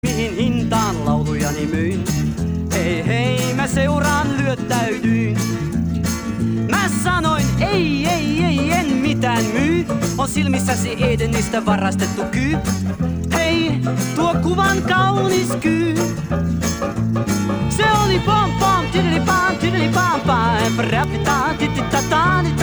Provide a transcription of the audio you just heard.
Mihin hintaan laulujani myin? Hei hei, mä seuraan lyöttäydyin. Mä sanoin ei, en mitään myy. On silmissäsi Edenistä varastettu kyy. Hei, tuo kuvan kaunis kyy. Se oli pom pom, tidili pam pam, rapita tititata.